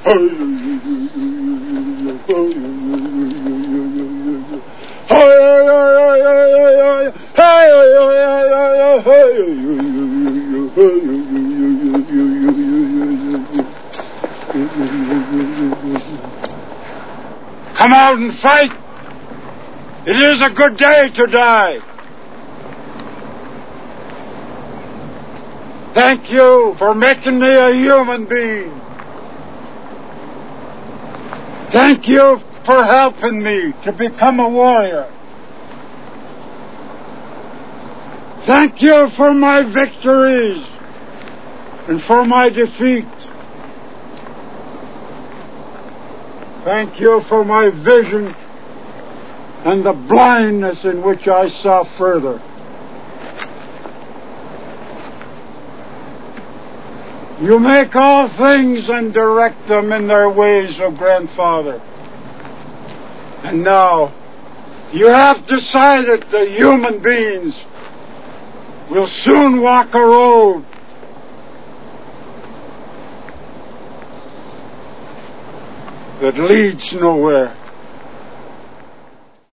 Come out and fight. It is a good day to die. Thank you for making me a human being. Thank you for helping me to become a warrior. Thank you for my victories and for my defeat. Thank you for my vision and the blindness in which I saw further. You make all things and direct them in their ways, O Grandfather. And now, you have decided that human beings will soon walk a road that leads nowhere.